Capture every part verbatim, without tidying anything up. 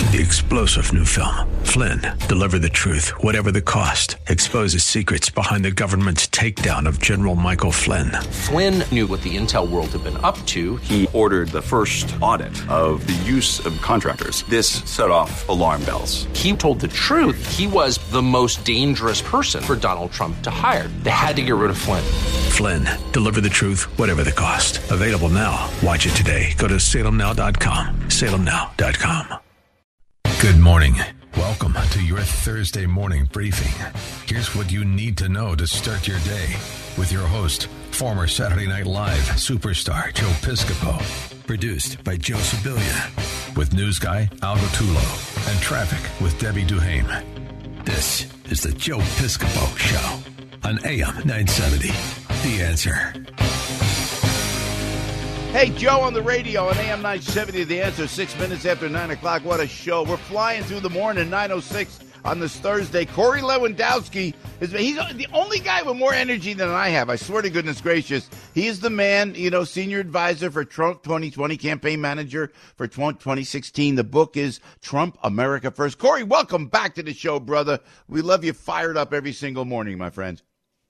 The explosive new film, Flynn, deliver the truth, whatever the cost, exposes secrets behind the government's takedown of General Michael Flynn. Flynn knew what the intel world had been up to. He ordered the first audit of the use of contractors. This set off alarm bells. He told the truth. He was the most dangerous person for Donald Trump to hire. They had to get rid of Flynn. Flynn, deliver the truth, whatever the cost. Available now. Watch it today. Go to salem now dot com. salem now dot com. Good morning. Welcome to your Thursday morning briefing. Here's what you need to know to start your day with your host, former Saturday Night Live superstar Joe Piscopo. Produced by Joe Sibilia. With news guy Al Gottulo and traffic with Debbie Duhame. This is the Joe Piscopo Show on A M nine seventy. The Answer. Hey, Joe on the radio on A M nine seventy, The Answer, six minutes after nine o'clock. What a show. We're flying through the morning, nine oh six on this Thursday. Corey Lewandowski, is he's the only guy with more energy than I have. I swear to goodness gracious. He is the man, you know, senior advisor for Trump twenty twenty, campaign manager for twenty sixteen. The book is Trump, America First. Corey, welcome back to the show, brother. We love you fired up every single morning, my friend.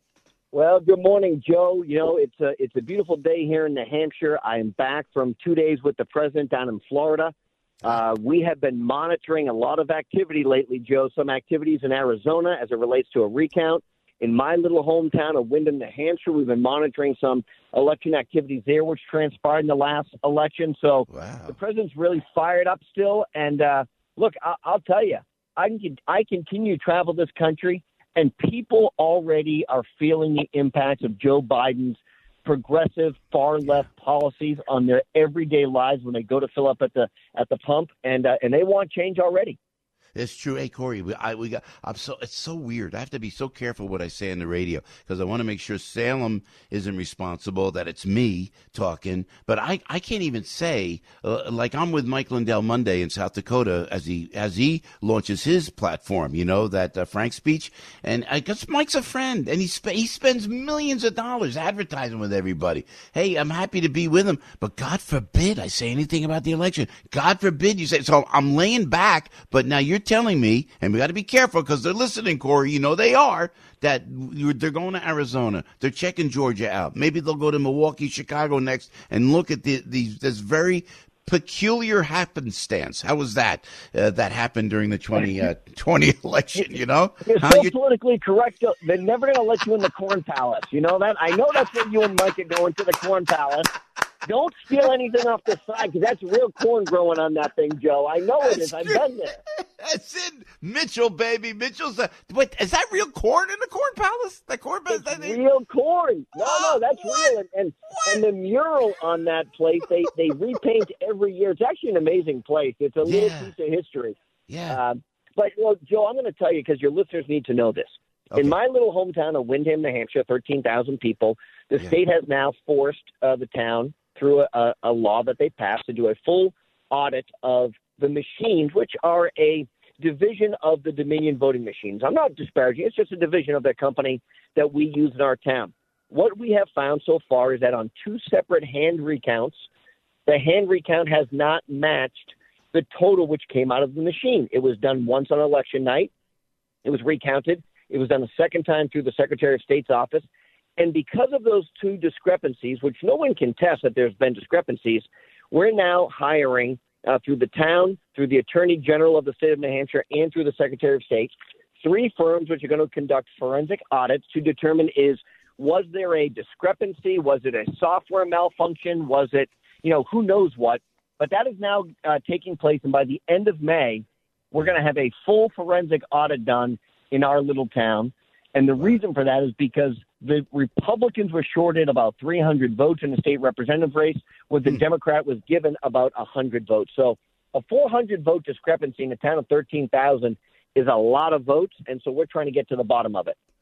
Well, good morning, Joe. You know, it's a, it's a beautiful day here in New Hampshire. I am back from two days with the president down in Florida. Uh, we have been monitoring a lot of activity lately, Joe, some activities in Arizona as it relates to a recount. In my little hometown of Windham, New Hampshire, we've been monitoring some election activities there, which transpired in the last election. So wow. The president's really fired up still. And uh, look, I- I'll tell you, I, can- I continue to travel this country. And people already are feeling the impacts of Joe Biden's progressive far-left policies on their everyday lives when they go to fill up at the at the pump, and uh, and they want change already. It's true. Hey, Corey, we, I, we got, I'm so, it's so weird. I have to be so careful what I say on the radio because I want to make sure Salem isn't responsible, that it's me talking. But I, I can't even say, uh, like I'm with Mike Lindell Monday in South Dakota as he, as he launches his platform, you know, that uh, Frank speech. And I guess Mike's a friend and he, sp- he spends millions of dollars advertising with everybody. Hey, I'm happy to be with him, but God forbid I say anything about the election. God forbid you say, so I'm laying back, but now you're telling me, and we got to be careful because they're listening, Corey, you know they are, that they're going to Arizona. They're checking Georgia out. Maybe they'll go to Milwaukee, Chicago next and look at the, the this very peculiar happenstance. How was that? Uh, that happened during the twenty twenty election, you know? You're How so you... politically correct. They're never going to let you in the Corn Palace. You know that? I know that's where you and Mike are going, to the Corn Palace. Don't steal anything off the side because that's real corn growing on that thing, Joe. I know it is. I've been there. That's it. Mitchell, baby. Mitchell's a, wait, is that real corn in the Corn Palace? The Corn Palace? It's real corn. No, no, that's what? real. And and, and the mural on that place, they, they repaint every year. It's actually an amazing place. It's a little Yeah. piece of history. Yeah. Um, but, you know, Joe, I'm going to tell you because your listeners need to know this. Okay. In my little hometown of Windham, New Hampshire, thirteen thousand people, the Yeah. state has now forced uh, the town through a, a law that they passed to do a full audit of the machines, which are a division of the Dominion voting machines. I'm not disparaging. It's just a division of the company that we use in our town. What we have found so far is that on two separate hand recounts, the hand recount has not matched the total which came out of the machine. It was done once on election night. It was recounted. It was done a second time through the Secretary of State's office. And because of those two discrepancies, which no one can test that there's been discrepancies, we're now hiring uh, through the town, through the Attorney General of the state of New Hampshire, and through the Secretary of State, three firms which are going to conduct forensic audits to determine is, was there a discrepancy? Was it a software malfunction? Was it, you know, who knows what? But that is now uh, taking place. And by the end of May, we're going to have a full forensic audit done in our little town. And the reason for that is because the Republicans were shorted about three hundred votes in the state representative race, where the mm. Democrat was given about one hundred votes. So a four hundred vote discrepancy in a town of thirteen thousand is a lot of votes, and so we're trying to get to the bottom of it.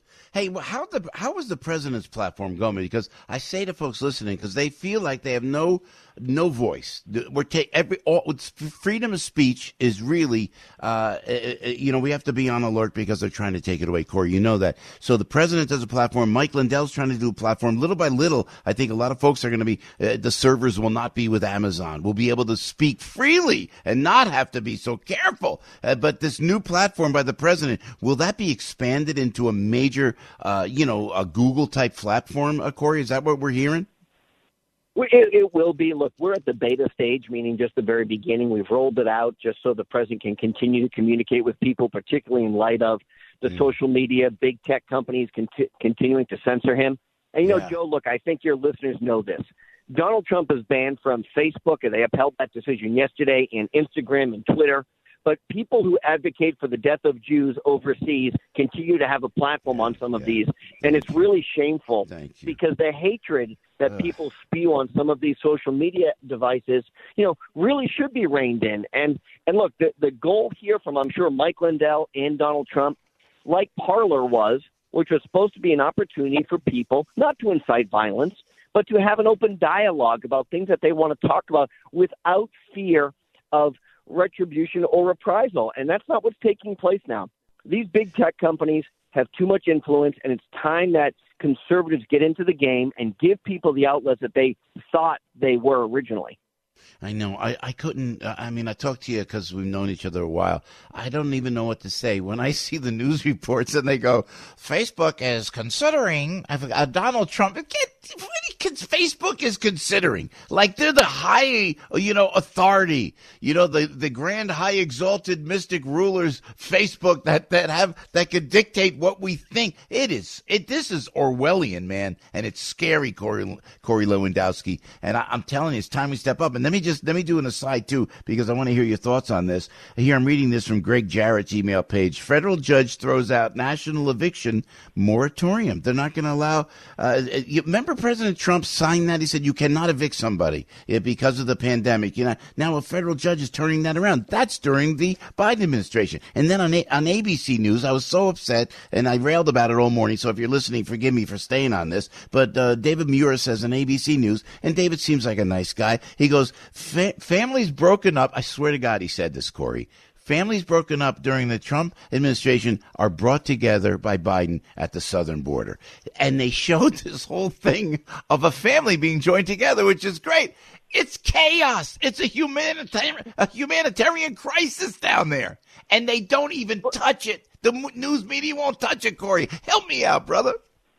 Hey, well, how the how is the president's platform going? Because I say to folks listening, because they feel like they have no no voice. We're take every all, freedom of speech is really, uh, you know, we have to be on alert because they're trying to take it away. Corey, you know that. So the president does a platform. Mike Lindell's trying to do a platform. Little by little, I think a lot of folks are going to be. Uh, the servers will not be with Amazon. We'll be able to speak freely and not have to be so careful. Uh, but this new platform by the president, will that be expanded into a major, uh, you know, a Google type platform? Uh, Corey, is that what we're hearing? It, it will be. Look, we're at the beta stage, meaning just the very beginning. We've rolled it out just so the president can continue to communicate with people, particularly in light of the mm. social media, big tech companies conti- continuing to censor him. And, you know, yeah. Joe, look, I think your listeners know this. Donald Trump is banned from Facebook, and they upheld that decision yesterday, and Instagram and Twitter. But people who advocate for the death of Jews overseas continue to have a platform on some of yeah. these. And it's really shameful because the hatred that Ugh. people spew on some of these social media devices, you know, really should be reined in. And and look, the, the goal here from, I'm sure, Mike Lindell and Donald Trump, like Parler was, which was supposed to be an opportunity for people not to incite violence, but to have an open dialogue about things that they want to talk about without fear of retribution or reprisal. And that's not what's taking place now. These big tech companies have too much influence, and it's time that conservatives get into the game and give people the outlets that they thought they were originally. I know. I, I couldn't. Uh, I mean, I talked to you because we've known each other a while. I don't even know what to say. When I see the news reports and they go, Facebook is considering uh, Donald Trump. It can't, Facebook is considering. Like they're the high, you know, authority. You know, the, the grand, high, exalted, mystic rulers, Facebook, that, that have that could dictate what we think. It is. It. This is Orwellian, man. And it's scary, Corey, Corey Lewandowski. And I, I'm telling you, it's time we step up. And let me just let me do an aside too, because I want to hear your thoughts on this. Here I'm reading this from Greg Jarrett's email page. Federal judge throws out national eviction moratorium. They're not going to allow. Uh, you remember President Trump signed that? He said you cannot evict somebody because of the pandemic. You know, now a federal judge is turning that around. That's during the Biden administration. And then on a- on A B C News, I was so upset and I railed about it all morning. So if you're listening, forgive me for staying on this. But uh, David Muir says on A B C News, and David seems like a nice guy. He goes, Fa- families broken up. I swear to God, he said this, Corey. Families broken up during the Trump administration are brought together by Biden at the southern border. And they showed this whole thing of a family being joined together, which is great. It's chaos. It's a humanitarian, a humanitarian crisis down there. And they don't even touch it. The news media won't touch it, Corey. Help me out, brother.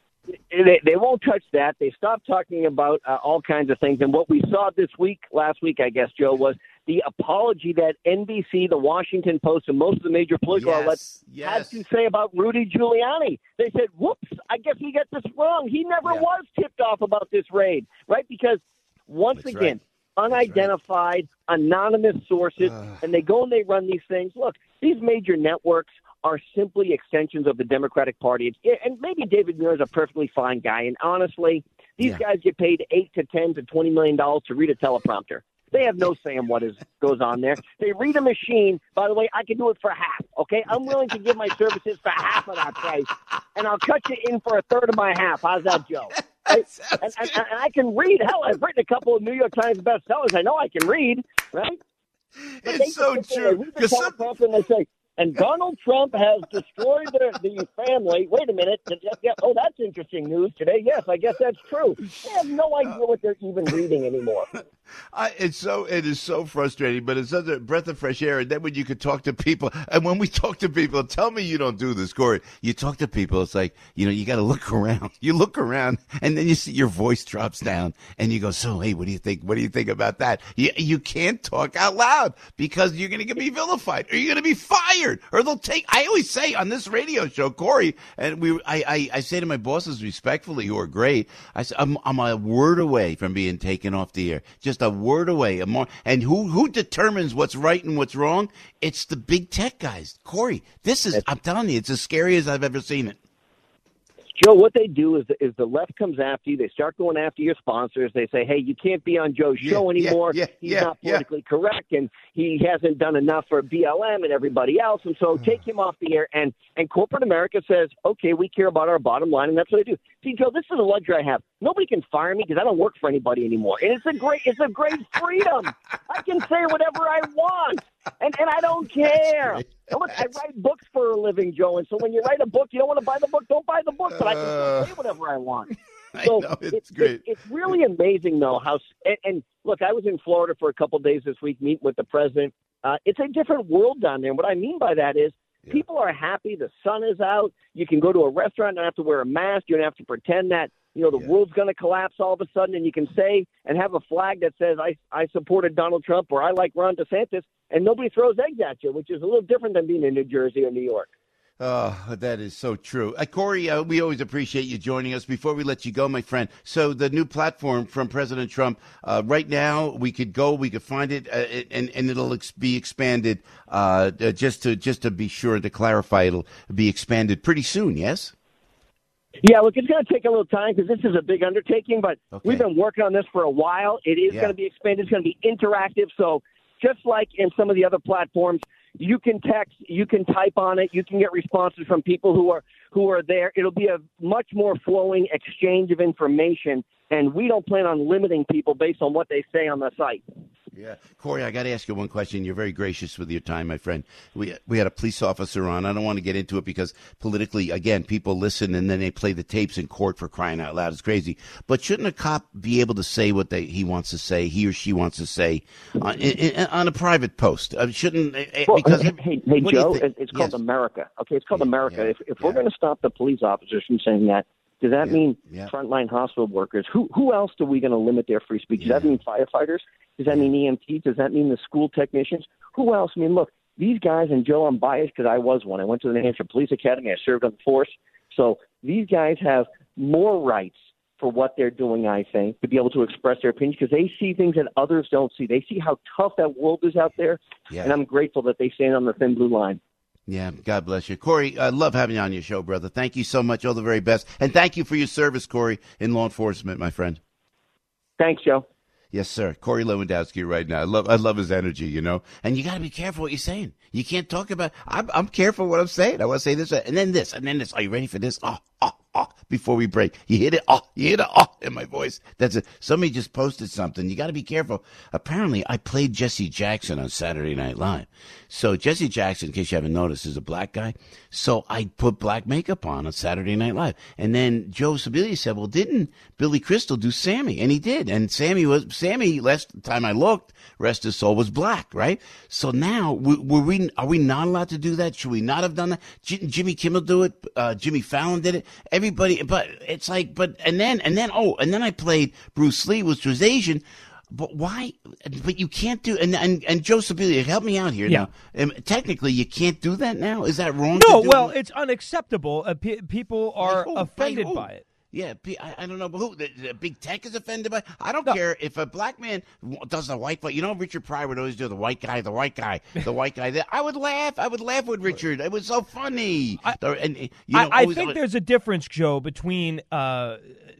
They, they won't touch that. They stopped talking about uh, all kinds of things. And what we saw this week, last week, I guess, Joe, was the apology that N B C, the Washington Post, and most of the major political yes, outlets yes. had to say about Rudy Giuliani. They said, whoops, I guess we got this wrong. He never yeah. was tipped off about this raid, right? Because once That's again, right. unidentified, right. anonymous sources, uh. and they go and they run these things. Look, these major networks are simply extensions of the Democratic Party. It's, and maybe David Muir is a perfectly fine guy. And honestly, these yeah. guys get paid eight to ten to twenty million dollars to read a teleprompter. They have no say in what is goes on there. They read a machine. By the way, I can do it for half. Okay, I'm willing to give my services for half of that price, and I'll cut you in for a third of my half. How's that, Joe? Right? And, and, and I can read. Hell, I've written a couple of New York Times bestsellers. I know I can read, right? But it's so true. They read the teleprompter and they say, and Donald Trump has destroyed the, the family. Wait a minute. Oh, that's interesting news today. Yes, I guess that's true. They have no idea what they're even reading anymore. I, it's so it is so frustrating, but it's such a breath of fresh air. And then when you could talk to people, and when we talk to people, tell me you don't do this, Corey. You talk to people, it's like, you know, you got to look around. You look around, and then you see your voice drops down, and you go, so, hey, what do you think? What do you think about that? You, you can't talk out loud because you're going to be vilified, or you're going to be fired, or they'll take. I always say on this radio show, Corey, and we, I, I, I say to my bosses respectfully, who are great, I say, I'm, I'm a word away from being taken off the air. Just a word away. A more, and who who determines what's right and what's wrong? It's the big tech guys. Corey, this is, I'm telling you, it's as scary as I've ever seen it. Joe, what they do is the, is the left comes after you. They start going after your sponsors. They say, hey, you can't be on Joe's Yeah, show anymore. yeah, yeah, He's yeah, not politically yeah. correct, and he hasn't done enough for B L M and everybody else. And so take him off the air. And, and corporate America says, okay, we care about our bottom line, and that's what they do. See, Joe, this is a luxury I have. Nobody can fire me because I don't work for anybody anymore. And it's a great it's a great freedom. I can say whatever I want, and, and I don't care. And look, I write books for a living, Joe, and so when you write a book, you don't want to buy the book, don't buy the book, but I can still say whatever I want. So I know, it's it, great. It, it's really amazing, though, how and, – and look, I was in Florida for a couple of days this week meeting with the president. Uh, it's a different world down there. And what I mean by that is yeah. people are happy. The sun is out. You can go to a restaurant and not have to wear a mask. You don't have to pretend that, you know, the yeah. world's going to collapse all of a sudden, and you can say and have a flag that says, I, I supported Donald Trump or I like Ron DeSantis, and nobody throws eggs at you, which is a little different than being in New Jersey or New York. Oh, that is so true. Uh, Corey, uh, we always appreciate you joining us. Before we let you go, my friend, so the new platform from President Trump, uh, right now we could go, we could find it, uh, and, and it'll ex- be expanded, uh, just to just to be sure to clarify, it'll be expanded pretty soon, yes? Yeah, look, it's going to take a little time because this is a big undertaking, but okay. we've been working on this for a while. It is yeah. going to be expanded. It's going to be interactive. So just like in some of the other platforms, you can text, you can type on it, you can get responses from people who are who are there. It'll be a much more flowing exchange of information, and we don't plan on limiting people based on what they say on the site. Yeah. Corey, I got to ask you one question. You're very gracious with your time, my friend. We we had a police officer on. I don't want to get into it because politically, again, people listen and then they play the tapes in court for crying out loud. It's crazy. But shouldn't a cop be able to say what they he wants to say, he or she wants to say on, in, in, on a private post? Uh, shouldn't well, because hey, hey, hey Joe, it's called yes. America. Okay, it's called yeah, America. Yeah, if if yeah. we're going to stop the police officers from saying that, does that yeah, mean yeah. frontline hospital workers? Who who else are we going to limit their free speech? Does yeah. that mean firefighters? Does that mean E M Ts? Does that mean the school technicians? Who else? I mean, look, these guys, and Joe, I'm biased because I was one. I went to the New Hampshire Police Academy. I served on the force. So these guys have more rights for what they're doing, I think, to be able to express their opinions because they see things that others don't see. They see how tough that world is out there, yeah. and I'm grateful that they stand on the thin blue line. Yeah, God bless you. Corey, I love having you on your show, brother. Thank you so much. All the very best. And thank you for your service, Corey, in law enforcement, my friend. Thanks, Joe. Yes, sir. Corey Lewandowski right now. I love I love his energy, you know. And you got to be careful what you're saying. You can't talk about I'm, – I'm careful what I'm saying. I want to say this and then this and then this. Are you ready for this? Oh, oh, oh, before we break. You hit it, oh, you hit it, oh, in my voice. That's it. Somebody just posted something. You got to be careful. Apparently, I played Jesse Jackson on Saturday Night Live. So Jesse Jackson, in case you haven't noticed, is a black guy. So I put black makeup on on Saturday Night Live. And then Joe Sibilia said, well, didn't Billy Crystal do Sammy? And he did. And Sammy was – Sammy, last time I looked, rest his soul, was black, right? So now, were we – are we not allowed to do that? Should we not have done that? J- Jimmy Kimmel do it. Uh, Jimmy Fallon did it. Everybody – but it's like – but – and then – and then – oh, and then I played Bruce Lee, which was Asian. But why? But you can't do and and, and Joe Sibilia, help me out here yeah. now. Um, technically, you can't do that now. Is that wrong? No, to do well, it? It's unacceptable. Uh, pe- people are by who? offended by, by it. Yeah, I, I don't know, but who? The, the big tech is offended by. I don't no. care if a black man does the white. You know, Richard Pryor would always do the white guy, the white guy, the white guy. I would laugh. I would laugh with Richard. It was so funny. I, and, you know, I, I always, think there's a difference, Joe, between uh,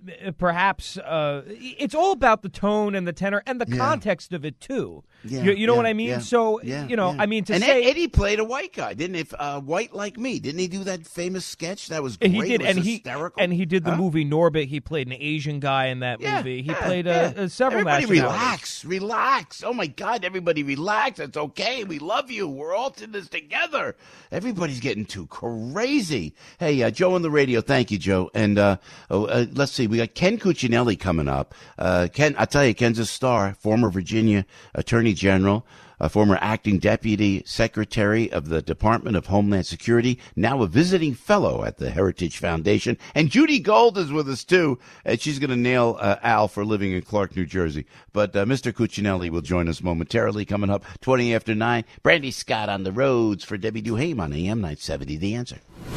perhaps uh, it's all about the tone and the tenor and the yeah. context of it too. Yeah, you, you know yeah, what I mean? Yeah, so yeah, you know, yeah. I mean to and say Eddie played a white guy, didn't he? Uh, white like me, didn't he do that famous sketch? That was great. He did, it was and hysterical. he and he did the huh? movie Norbit. He played an Asian guy in that yeah, movie. He yeah, played yeah. a, a several. Everybody relax, relax. Oh my God, everybody relax. It's okay. We love you. We're all in this together. Everybody's getting too crazy. Hey, uh, Joe on the radio. Thank you, Joe. And uh, oh, uh, let's see. We got Ken Cuccinelli coming up. Uh, Ken, I tell you, Ken's a star. Former Virginia Attorney General. A former acting deputy secretary of the Department of Homeland Security, now a visiting fellow at the Heritage Foundation. And Judy Gold is with us, too, and she's going to nail uh, Al for living in Clark, New Jersey. But uh, Mister Cuccinelli will join us momentarily, coming up twenty after nine. Brandy Scott on the roads for Debbie Duhame on A M nine seventy. The Answer.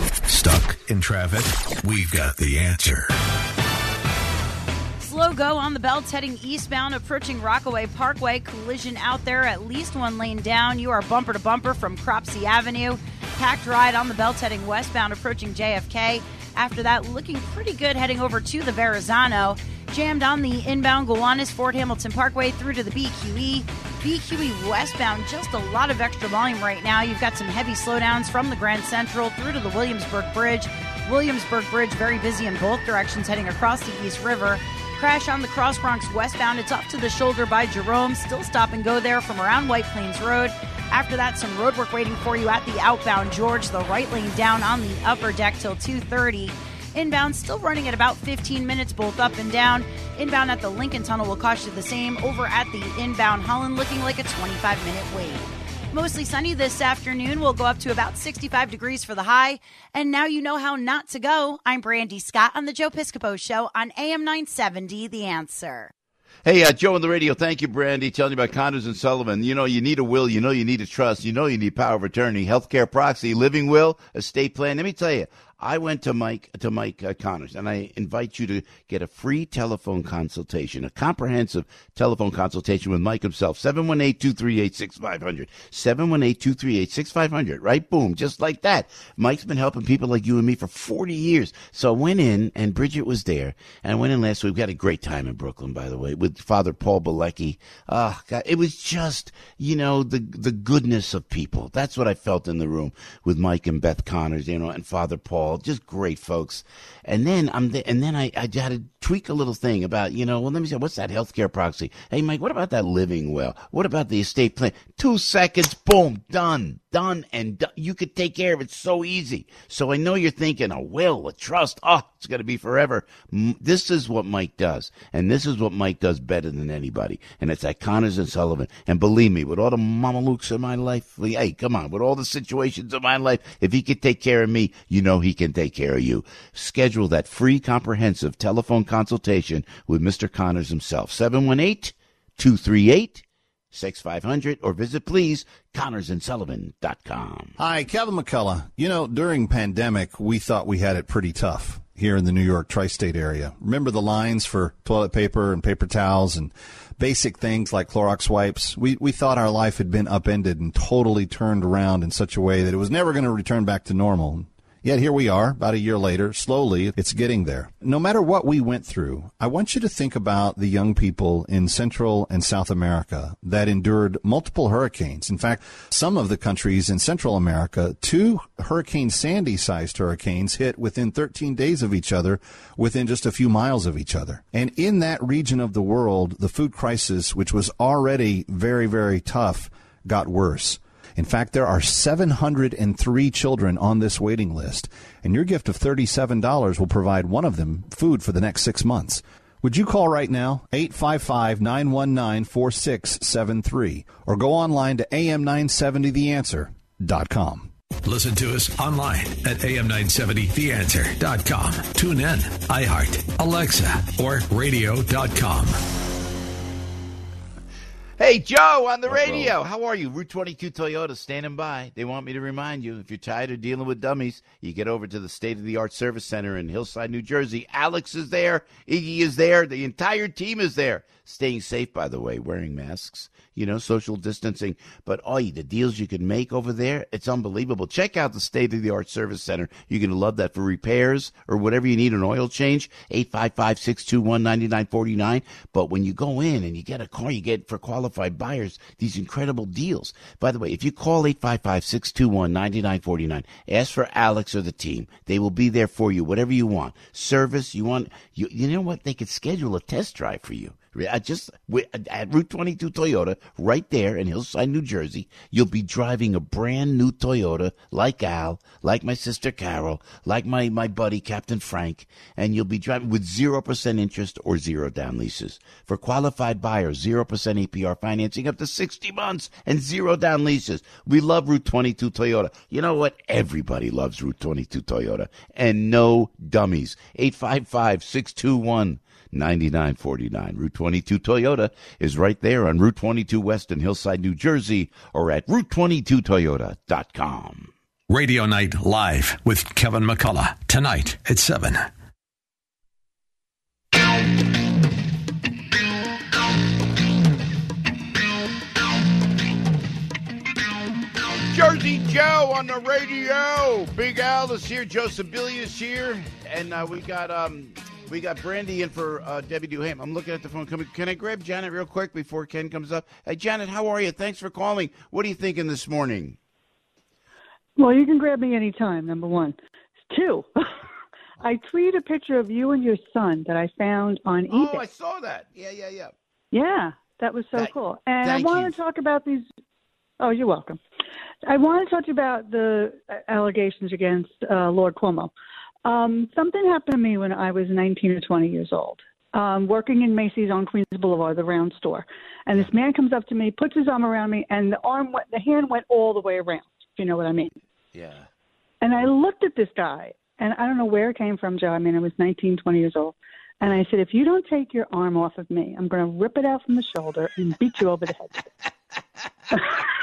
Stuck in traffic? We've got the answer. Slow go on the belts heading eastbound, approaching Rockaway Parkway. Collision out there, at least one lane down. You are bumper to bumper from Cropsey Avenue. Packed ride on the belts heading westbound, approaching J F K. After that, looking pretty good heading over to the Verrazano. Jammed on the inbound Gowanus Fort Hamilton Parkway through to the B Q E. B Q E westbound, just a lot of extra volume right now. You've got some heavy slowdowns from the Grand Central through to the Williamsburg Bridge. Williamsburg Bridge very busy in both directions heading across the East River. Crash on the Cross Bronx westbound. It's up to the shoulder by Jerome. Still stop and go there from around White Plains Road. After that, some road work waiting for you at the outbound George. The right lane down on the upper deck till two thirty. Inbound still running at about fifteen minutes, both up and down. Inbound at the Lincoln Tunnel will cost you the same. Over at the inbound Holland, looking like a twenty-five minute wait. Mostly sunny this afternoon. We'll go up to about sixty-five degrees for the high. And now you know how not to go. I'm Brandy Scott on the Joe Piscopo Show on A M nine seventy, The Answer. Hey, uh, Joe on the radio. Thank you, Brandy. Telling you about Connors and Sullivan. You know you need a will. You know you need a trust. You know you need power of attorney, healthcare proxy, living will, estate plan. Let me tell you, I went to Mike to Mike uh, Connors, and I invite you to get a free telephone consultation, a comprehensive telephone consultation with Mike himself. seven one eight, two three eight, six five zero zero. seven one eight, two three eight, six five zero zero. Right? Boom. Just like that. Mike's been helping people like you and me for forty years. So I went in, and Bridget was there. And I went in last week. We had a great time in Brooklyn, by the way, with Father Paul Bilecki. Oh, God. It was just, you know, the the goodness of people. That's what I felt in the room with Mike and Beth Connors, you know, and Father Paul. Just great folks. And then I'm there, and then I, I had to tweak a little thing about, you know, well, let me say, what's that healthcare proxy? Hey, Mike, what about that living will? What about the estate plan? Two seconds, boom, done, done, and done. You could take care of it so easy. So I know you're thinking, a will, a trust, oh, it's going to be forever. This is what Mike does, and this is what Mike does better than anybody, and it's at Connors and Sullivan. And believe me, with all the mamalukes in my life, hey, come on, with all the situations in my life, if he could take care of me, you know he can take care of you. Schedule that free comprehensive telephone consultation with Mister Connors himself. seven one eight, two three eight, six five zero zero or visit, please, connors and sullivan dot com. Hi, Kevin McCullough. You know, during pandemic, we thought we had it pretty tough here in the New York tri-state area. Remember the lines for toilet paper and paper towels and basic things like Clorox wipes? We we thought our life had been upended and totally turned around in such a way that it was never going to return back to normal. Yet here we are, about a year later. Slowly, it's getting there. No matter what we went through, I want you to think about the young people in Central and South America that endured multiple hurricanes. In fact, some of the countries in Central America, two Hurricane Sandy-sized hurricanes hit within thirteen days of each other, within just a few miles of each other. And in that region of the world, the food crisis, which was already very, very tough, got worse. In fact, there are seven hundred three children on this waiting list, and your gift of thirty-seven dollars will provide one of them food for the next six months. Would you call right now, eight five five, nine one nine, four six seven three, or go online to A M nine seventy the answer dot com. Listen to us online at A M nine seventy the answer dot com. Tune in, iHeart, Alexa, or radio dot com. Hey, Joe, on the radio. How are you? Route twenty-two Toyota standing by. They want me to remind you, if you're tired of dealing with dummies, you get over to the state-of-the-art service center in Hillside, New Jersey. Alex is there. Iggy is there. The entire team is there. Staying safe, by the way, wearing masks, you know, social distancing. But, oh, the deals you can make over there, it's unbelievable. Check out the state-of-the-art service center. You're going to love that for repairs or whatever you need, an oil change, eight five five, six two one, nine nine four nine. But when you go in and you get a car, you get, for qualified buyers, these incredible deals. By the way, if you call eight five five, six two one, nine nine four nine, ask for Alex or the team. They will be there for you, whatever you want. Service, you want, you, you know what? They could schedule a test drive for you. I just at Route twenty-two Toyota, right there in Hillside, New Jersey, you'll be driving a brand new Toyota, like Al, like my sister Carol, like my, my buddy Captain Frank, and you'll be driving with zero percent interest or zero down leases. For qualified buyers, zero percent A P R financing up to sixty months and zero down leases. We love Route twenty-two Toyota. You know what? Everybody loves Route twenty-two Toyota, and no dummies. eight five five, six two one, nine nine four nine. Route twenty-two Toyota is right there on Route twenty-two West in Hillside, New Jersey, or at route twenty-two toyota dot com. Radio Night Live with Kevin McCullough, tonight at seven. Jersey Joe on the radio. Big Al is here. Joseph Billy is here, and uh, we got um we got Brandy in for uh, Debbie Duham. I'm looking at the phone. Can, we, can I grab Janet real quick before Ken comes up? Hey, Janet, how are you? Thanks for calling. What are you thinking this morning? Well, you can grab me anytime. Number one, two. I tweeted a picture of you and your son that I found on eBay. Oh, I saw that. Yeah, yeah, yeah. Yeah, that was so That- cool. And I thank want you. to talk about these. Oh, you're welcome. I want to talk to you about the allegations against uh, Lord Cuomo. Um, something happened to me when I was nineteen or twenty years old, um, working in Macy's on Queens Boulevard, the round store. And this man comes up to me, puts his arm around me, and the arm went, the hand went all the way around, if you know what I mean. Yeah. And I looked at this guy, and I don't know where it came from, Joe. I mean, I was nineteen, twenty years old. And I said, if you don't take your arm off of me, I'm going to rip it out from the shoulder and beat you over the head.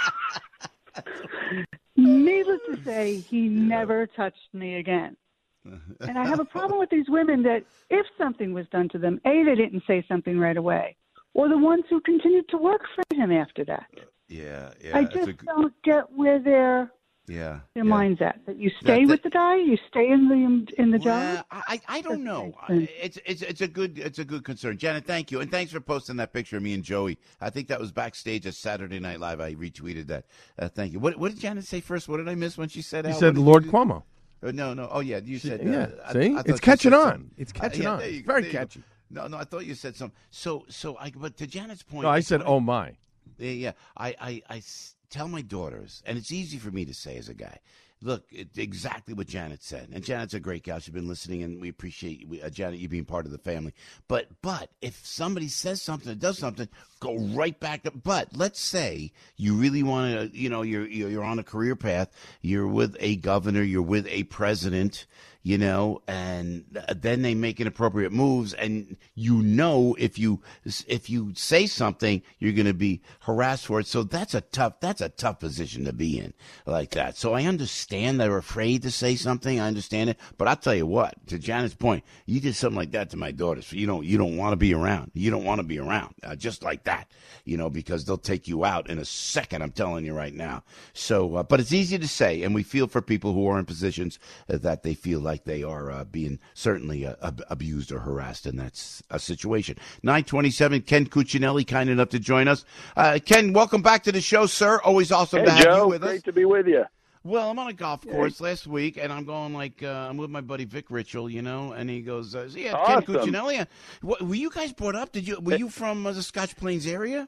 Needless to say, he yeah. never touched me again. And I have a problem with these women that if something was done to them, A, they didn't say something right away, or the ones who continued to work for him after that. Yeah, yeah. I just a... don't get where their yeah, their yeah. mind's at. That you stay that, with the guy, you stay in the in the well, job. I I don't know. It's it's it's a good it's a good concern, Janet. Thank you, and thanks for posting that picture of me and Joey. I think that was backstage at Saturday Night Live. I retweeted that. Uh, thank you. What what did Janet say first? What did I miss when she said? You Al? said Lord Cuomo. Uh, no, no. Oh, yeah. You said. Yeah. Uh, See, I, I it's catching on. Some, it's catching uh, yeah, on. There you, Very there catchy. No, no. I thought you said something. So, so I. But to Janet's point. No, I said, "Oh my." Yeah, yeah. I, I, I tell my daughters, and it's easy for me to say as a guy. Look, it's exactly what Janet said, and Janet's a great gal. She's been listening, and we appreciate uh, Janet you being part of the family. But, but if somebody says something, or does something, go right back to. But let's say you really want to, you know, you're you're on a career path. You're with a governor. You're with a president. You know, and then they make inappropriate moves, and you know if you if you say something, you're going to be harassed for it. So that's a tough that's a tough position to be in, like that. So I understand they're afraid to say something. I understand it, but I'll tell you what. To Janet's point, you did something like that to my daughters. You don't you don't want to be around. You don't want to be around uh, just like that. You know, because they'll take you out in a second. I'm telling you right now. So, uh, but it's easy to say, and we feel for people who are in positions uh, that they feel like they are uh, being certainly uh, ab- abused or harassed in that s- a situation. nine twenty-seven, Ken Cuccinelli, kind enough to join us. Uh, Ken, welcome back to the show, sir. Always awesome hey, to have Joe, you with great us. to be with you. Well, I'm on a golf course hey. last week, and I'm going like, uh, I'm with my buddy Vic Ritchell, you know, and he goes, uh, yeah, awesome. Ken Cuccinelli. What, were you guys brought up? Did you Were you from uh, the Scotch Plains area?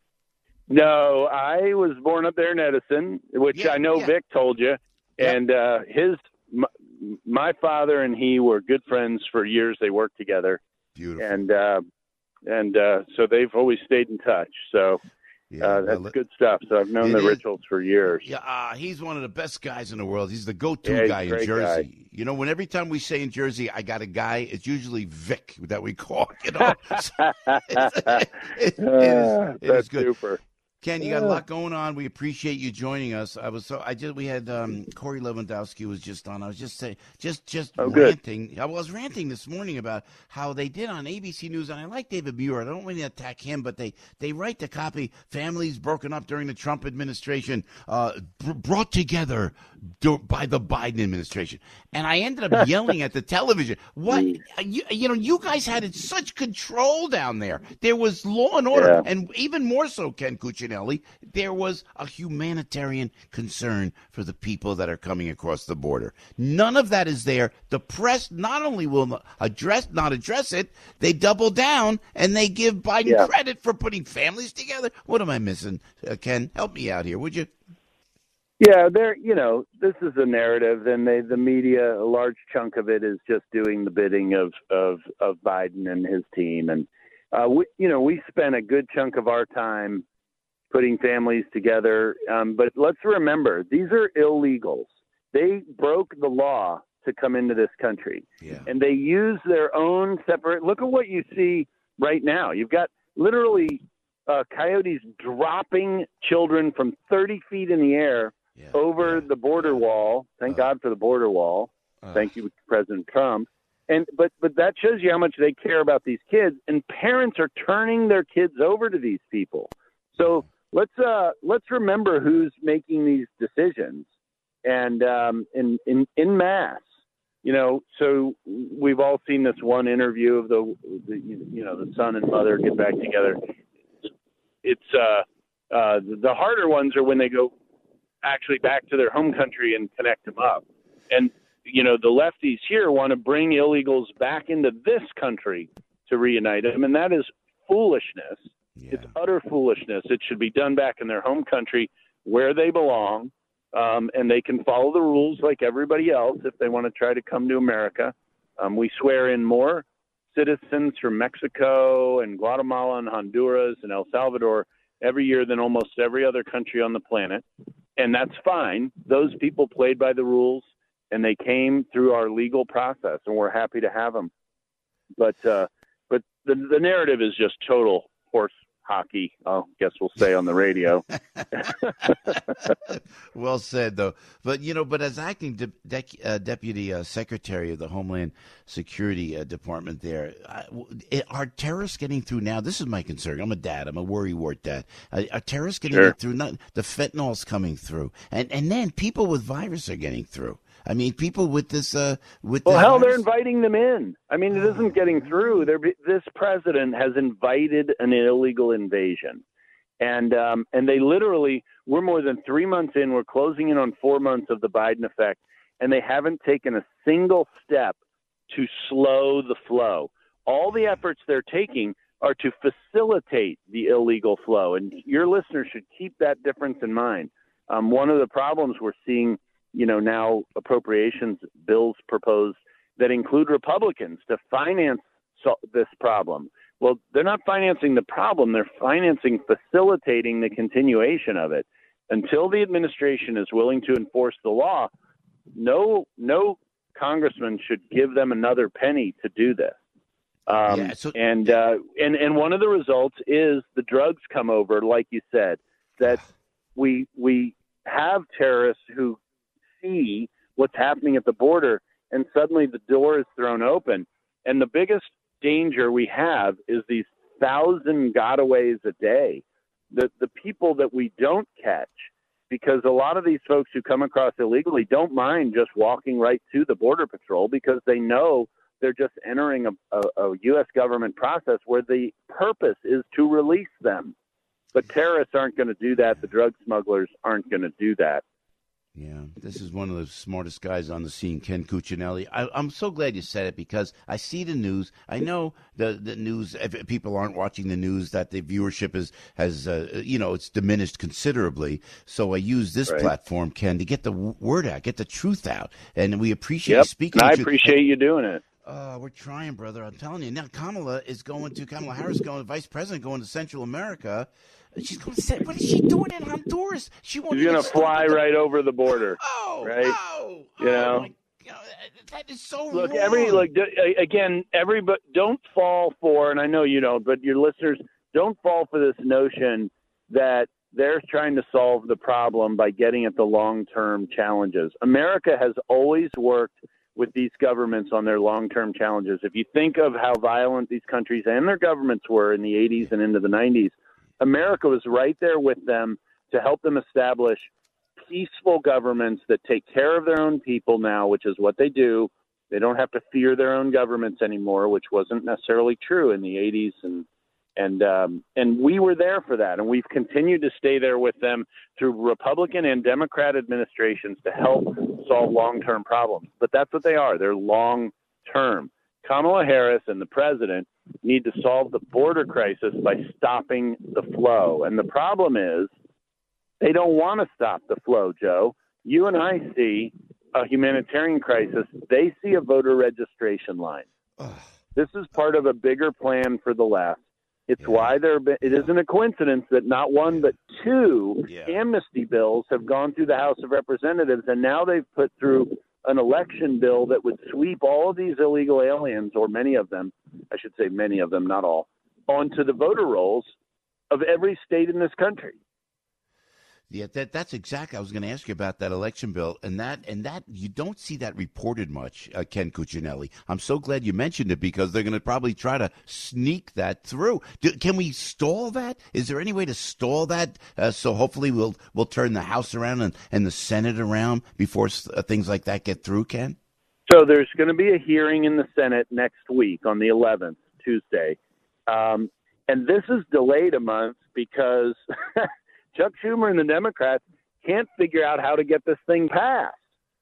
No, I was born up there in Edison, which yeah, I know yeah. Vic told you, yeah. and uh, his my, my father and he were good friends for years. They worked together. Beautiful. And uh, and uh, so they've always stayed in touch. So yeah, uh, that's well, good stuff. So I've known the is. Ritchells for years. Yeah, uh, he's one of the best guys in the world. He's the go-to yeah, guy in Jersey. Guy. You know, when every time we say in Jersey, I got a guy, it's usually Vic that we call. You know, so it, it, it, is, it that's is good. Super. Ken, you got a lot going on. We appreciate you joining us. I was so I just we had um, Corey Lewandowski was just on. I was just saying, just just oh, ranting. Good. I was ranting this morning about how they did on A B C News, and I like David Muir. I don't want to attack him, but they they write the copy: families broken up during the Trump administration, uh, br- brought together do- by the Biden administration. And I ended up yelling at the television. What you, you know? You guys had it such control down there. There was law and order, yeah. and even more so, Ken Cuccinelli, there was a humanitarian concern for the people that are coming across the border. None of that is there. The press not only will not address not address it, they double down and they give Biden yeah. credit for putting families together. What am I missing, uh, Ken? Help me out here, would you? Yeah, there. You know, this is a narrative, and they, the media, a large chunk of it is just doing the bidding of of, of Biden and his team. And uh, we, you know, we spent a good chunk of our time putting families together. Um, but let's remember, these are illegals. They broke the law to come into this country, yeah. and they use their own separate. Look at what you see right now. You've got literally uh, coyotes dropping children from thirty feet in the air. Yeah, over yeah, the border yeah. wall. Thank uh, God for the border wall. Uh, Thank you, President Trump. And but but that shows you how much they care about these kids. And parents are turning their kids over to these people. So let's uh, let's remember who's making these decisions, and um, in in in mass. You know, so we've all seen this one interview of the, the you know the son and mother get back together. It's uh, uh, the harder ones are when they go actually back to their home country and connect them up. And you know, the lefties here want to bring illegals back into this country to reunite them, and that is foolishness. Yeah. It's utter foolishness. It should be done back in their home country where they belong. Um, and they can follow the rules like everybody else if they want to try to come to America. Um, we swear in more citizens from Mexico and Guatemala and Honduras and El Salvador every year than almost every other country on the planet. And that's fine. Those people played by the rules, and they came through our legal process, and we're happy to have them. But uh, but the, the narrative is just total horse hockey, I guess we'll say on the radio. Well said, though. But, you know, but as acting de- de- uh, deputy uh, secretary of the Homeland Security uh, Department there, uh, are terrorists getting through now? This is my concern. I'm a dad. I'm a worrywart dad. Uh, are terrorists getting sure. through? Not, the fentanyl's coming through. And and then people with virus are getting through. I mean, people with this, uh, with well, the hell, virus. they're inviting them in. I mean, it isn't getting through. They're, this president has invited an illegal invasion, and um, and they literally, we're more than three months in. We're closing in on four months of the Biden effect, and they haven't taken a single step to slow the flow. All the efforts they're taking are to facilitate the illegal flow, and your listeners should keep that difference in mind. Um, one of the problems we're seeing, you know, now appropriations bills proposed that include Republicans to finance so- this problem. Well, they're not financing the problem. They're financing facilitating the continuation of it. Until the administration is willing to enforce the law, no no congressman should give them another penny to do this. Um, yeah, so- and, uh, and and one of the results is the drugs come over, like you said, that we we have terrorists who see what's happening at the border, and suddenly the door is thrown open. And the biggest danger we have is these thousand gotaways a day, the the people that we don't catch, because a lot of these folks who come across illegally don't mind just walking right to the Border Patrol because they know they're just entering a, a, a U S government process where the purpose is to release them. But terrorists aren't going to do that. The drug smugglers aren't going to do that. Yeah, this is one of the smartest guys on the scene, Ken Cuccinelli. I, I'm so glad you said it because I see the news. I know the the news. If people aren't watching the news, that the viewership is has uh, you know it's diminished considerably. So I use this right. platform, Ken, to get the word out, get the truth out, and we appreciate yep. you speaking. And I truth. appreciate you doing it. Uh, we're trying, brother. I'm telling you. Now Kamala is going to Kamala Harris going to Vice President going to Central America. She's going to say, what is she doing in Honduras? She won't She's going to fly the... right over the border. Oh, right? Oh, you know, oh my God, that is so look, wrong. every look again. Everybody, don't fall for, and I know you don't, but your listeners don't fall for this notion that they're trying to solve the problem by getting at the long-term challenges. America has always worked with these governments on their long-term challenges. If you think of how violent these countries and their governments were in the eighties and into the nineties, America was right there with them to help them establish peaceful governments that take care of their own people now, which is what they do. They don't have to fear their own governments anymore, which wasn't necessarily true in the eighties. And and um, and we were there for that. And we've continued to stay there with them through Republican and Democrat administrations to help solve long-term problems. But that's what they are. They're long-term. Kamala Harris and the president need to solve the border crisis by stopping the flow. And the problem is they don't want to stop the flow, Joe. You and I see a humanitarian crisis. They see a voter registration line. Ugh. This is part of a bigger plan for the left. It's yeah. why there. It isn't a coincidence that not one but two yeah. amnesty bills have gone through the House of Representatives, and now they've put through an election bill that would sweep all of these illegal aliens, or many of them, I should say many of them, not all, onto the voter rolls of every state in this country. Yeah, that that's exactly. I was going to ask you about that election bill, and that and that you don't see that reported much, uh, Ken Cuccinelli. I'm so glad you mentioned it because they're going to probably try to sneak that through. Do, can we stall that? Is there any way to stall that? Uh, so hopefully we'll we'll turn the House around and, and the Senate around before uh, things like that get through, Ken? So there's going to be a hearing in the Senate next week on the eleventh, Tuesday, um, and this is delayed a month because. Chuck Schumer and the Democrats can't figure out how to get this thing passed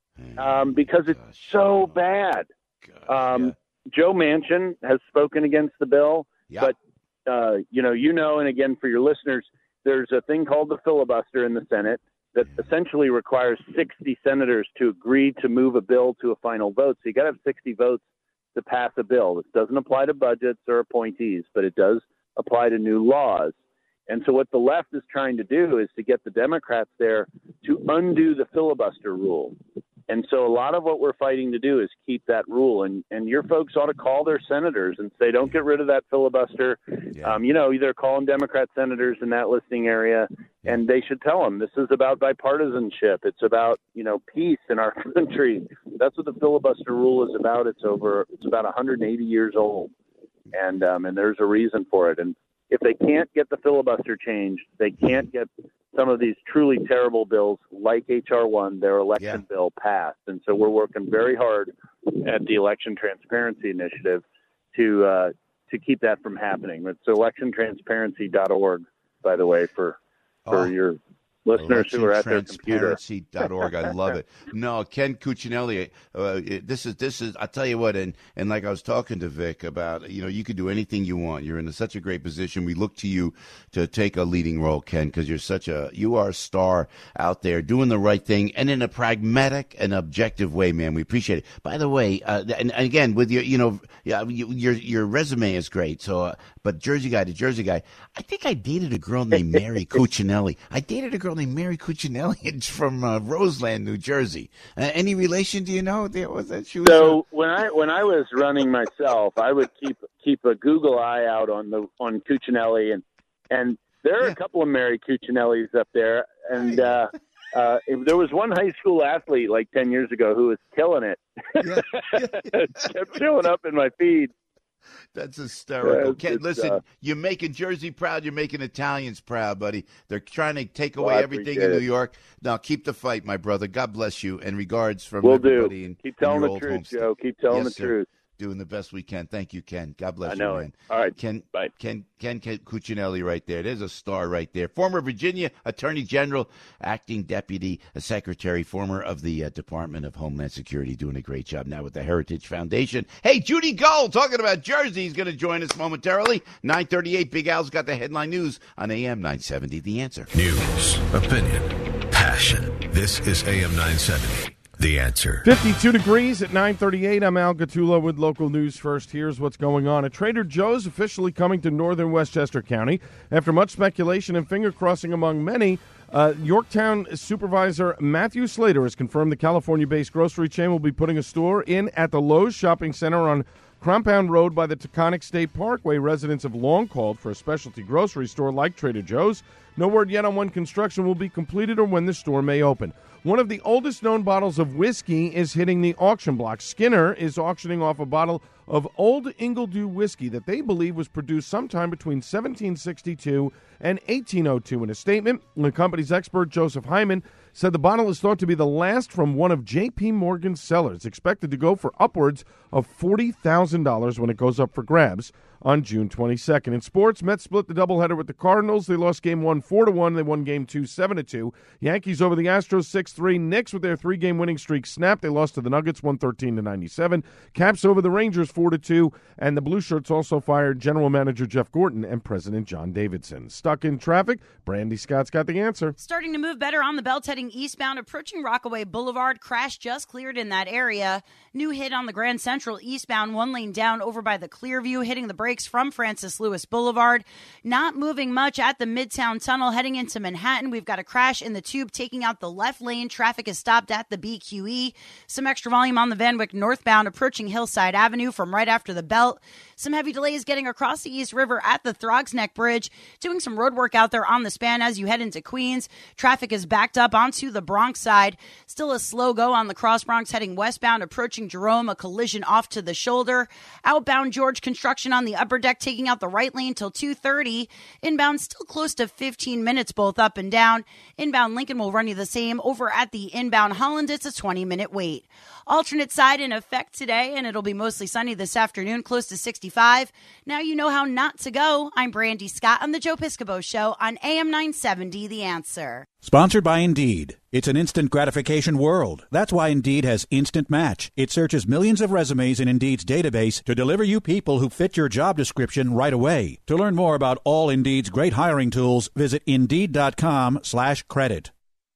um, because it's Gosh. so bad. Gosh, um, yeah. Joe Manchin has spoken against the bill, yeah. but uh, you know, you know, and again for your listeners, there's a thing called the filibuster in the Senate that yeah. essentially requires sixty senators to agree to move a bill to a final vote. So you got to have sixty votes to pass a bill. This doesn't apply to budgets or appointees, but it does apply to new laws. And so what the left is trying to do is to get the Democrats there to undo the filibuster rule. And so a lot of what we're fighting to do is keep that rule. And, and your folks ought to call their senators and say, don't get rid of that filibuster. Yeah. Um, you know, either call them Democrat senators in that listing area, and they should tell them this is about bipartisanship. It's about, you know, peace in our country. That's what the filibuster rule is about. It's over, it's about one hundred eighty years old. And, um, and there's a reason for it. And if they can't get the filibuster changed, they can't get some of these truly terrible bills like H R one, their election yeah. bill, passed. And so we're working very hard at the Election Transparency Initiative to uh, to keep that from happening. It's election transparency dot org, by the way, for for oh. your listeners who are at their computer. Transparency dot org. I love it. No, Ken Cuccinelli, uh, this is, this is, I tell you what, and, and like I was talking to Vic about, you know, you can do anything you want. You're in a, such a great position. We look to you to take a leading role, Ken, because you're such a, you are a star out there doing the right thing and in a pragmatic and objective way, man. We appreciate it. By the way, uh, and, and again, with your, you know, yeah, you, your, your resume is great. So, uh, but Jersey guy to Jersey guy, I think I dated a girl named Mary Cuccinelli. I dated a girl named Mary Cuccinelli from uh, Roseland, New Jersey. Uh, any relation? Do you know? There was that she was. So uh, when I when I was running myself, I would keep keep a Google eye out on the on Cuccinelli, and and there are yeah. a couple of Mary Cuccinellis up there, and uh, uh, if there was one high school athlete like ten years ago who was killing it. Yeah. It kept showing up in my feed. That's hysterical. Yeah, Ken, listen, uh, you're making Jersey proud. You're making Italians proud, buddy. They're trying to take away well, everything in New York. Now, keep the fight, my brother. God bless you, and regards from We'll everybody. do. In, keep telling in the your truth, old Joe. Keep telling yes, the sir. truth. Doing the best we can. Thank you, Ken. God bless I know you, it. man. All right. Ken, Bye. Ken, Ken, Ken Cuccinelli right there. There's a star right there. Former Virginia Attorney General, acting Deputy Secretary, former of the uh, Department of Homeland Security, doing a great job now with the Heritage Foundation. Hey, Judy Gold, talking about Jersey, is going to join us momentarily. nine thirty-eight, Big Al's got the headline news on A M nine seventy, The Answer. News, opinion, passion. This is A M nine seventy. The Answer. fifty-two degrees at nine thirty-eight. I'm Al Gattullo with local news first. Here's what's going on. A Trader Joe's officially coming to northern Westchester County. After much speculation and finger-crossing among many, uh, Yorktown Supervisor Matthew Slater has confirmed the California-based grocery chain will be putting a store in at the Lowe's Shopping Center on Compound Road by the Taconic State Parkway. Residents have long called for a specialty grocery store like Trader Joe's. No word yet on when construction will be completed or when the store may open. One of the oldest known bottles of whiskey is hitting the auction block. Skinner is auctioning off a bottle of Old Ingledew whiskey that they believe was produced sometime between seventeen sixty-two and eighteen oh two. In a statement, the company's expert, Joseph Hyman, said the bottle is thought to be the last from one of J P. Morgan's cellars, expected to go for upwards of forty thousand dollars when it goes up for grabs on June twenty-second. In sports, Mets split the doubleheader with the Cardinals. They lost game one four to one. They won game two seven to two. Yankees over the Astros six three. Knicks with their three-game winning streak snapped. They lost to the Nuggets one thirteen to ninety-seven. Caps over the Rangers four to two. And the Blue Shirts also fired General Manager Jeff Gordon and President John Davidson. Stuck in traffic? Brandy Scott's got the answer. Starting to move better on the belt, heading eastbound, approaching Rockaway Boulevard. Crash just cleared in that area. New hit on the Grand Central eastbound, one lane down over by the Clearview, hitting the brakes brakes from Francis Lewis Boulevard. Not moving much at the Midtown Tunnel heading into Manhattan. We've got a crash in the tube taking out the left lane. Traffic is stopped at the B Q E. Some extra volume on the Van Wyck northbound approaching Hillside Avenue from right after the belt. Some heavy delays getting across the East River at the Throgs Neck Bridge. Doing some road work out there on the span as you head into Queens. Traffic is backed up onto the Bronx side. Still a slow go on the Cross Bronx heading westbound approaching Jerome. A collision off to the shoulder. Outbound George construction on the upper deck taking out the right lane till two thirty. Inbound still close to fifteen minutes both up and down. Inbound Lincoln will run you the same. Over at the inbound Holland, it's a twenty minute wait. Alternate side in effect today, and it'll be mostly sunny this afternoon, close to sixty-five. Now you know how not to go. I'm Brandy Scott on the Joe Piscopo Show on A M nine seventy, The Answer. Sponsored by Indeed. It's an instant gratification world. That's why Indeed has Instant Match. It searches millions of resumes in Indeed's database to deliver you people who fit your job description right away. To learn more about all Indeed's great hiring tools, visit Indeed.com slash credit.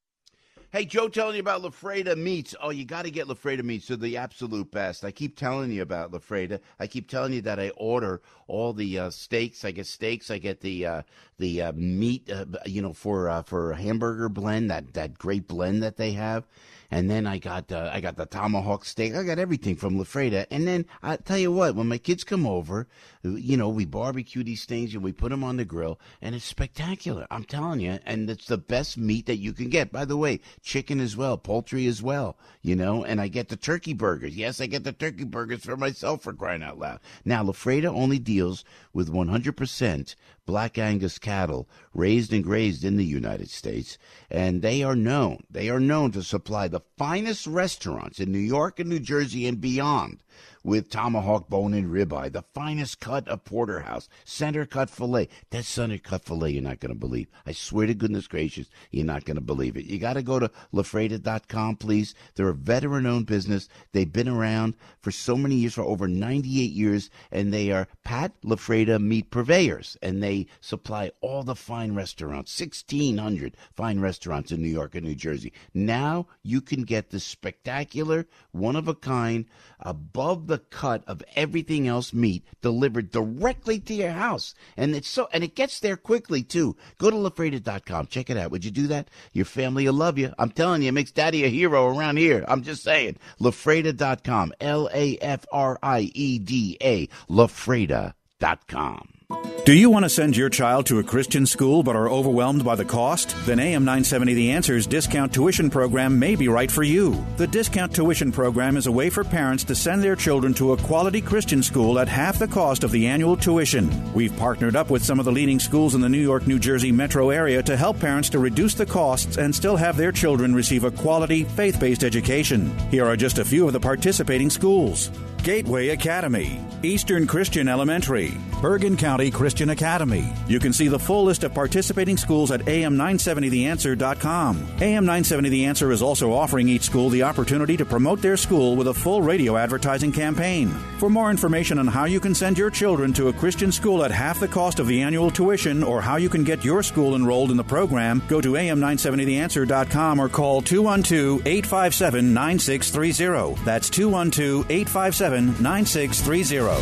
Hey, Joe telling you about LaFreda Meats. Oh, you got to get LaFreda Meats. They're the absolute best. I keep telling you about LaFreda. I keep telling you that I order all the uh, steaks. I get steaks. I get the uh, the uh, meat, uh, you know, for uh, for a hamburger blend, that, that great blend that they have. And then I got uh, I got the tomahawk steak. I got everything from LaFreda. And then I tell you what, when my kids come over, you know, we barbecue these things and we put them on the grill, and it's spectacular. I'm telling you, and it's the best meat that you can get. By the way, chicken as well, poultry as well, you know. And I get the turkey burgers. Yes, I get the turkey burgers for myself, for crying out loud. Now, LaFreda only deals with one hundred percent Black Angus cattle raised and grazed in the United States, and they are known. They are known to supply the finest restaurants in New York and New Jersey and beyond with tomahawk, bone, and ribeye, the finest cut of porterhouse, center cut filet. That center cut filet you're not going to believe. I swear to goodness gracious, you're not going to believe it. You got to go to LaFreda dot com, please. They're a veteran-owned business. They've been around for so many years, for over ninety-eight years, and they are Pat LaFreda meat purveyors, and they supply all the fine restaurants, sixteen hundred fine restaurants in New York and New Jersey. Now you can get the spectacular, one-of-a-kind, above the cut of everything else meat delivered directly to your house. And it's so, and it gets there quickly, too. Go to LaFreda dot com. Check it out. Would you do that? Your family will love you. I'm telling you, it makes Daddy a hero around here. I'm just saying. LaFreda dot com. L A F R I E D A. LaFreda dot com. Do you want to send your child to a Christian school but are overwhelmed by the cost? Then A M nine seventy The Answer's discount tuition program may be right for you. The discount tuition program is a way for parents to send their children to a quality Christian school at half the cost of the annual tuition. We've partnered up with some of the leading schools in the New York, New Jersey metro area to help parents to reduce the costs and still have their children receive a quality, faith-based education. Here are just a few of the participating schools. Gateway Academy, Eastern Christian Elementary, Bergen County Christian Academy. You can see the full list of participating schools at A M nine seventy the answer dot com. A M nine seventy The Answer is also offering each school the opportunity to promote their school with a full radio advertising campaign. For more information on how you can send your children to a Christian school at half the cost of the annual tuition, or how you can get your school enrolled in the program, go to A M nine seventy the answer dot com or call two one two, eight five seven, nine six three zero. That's two one two, eight five seven, nine six three zero.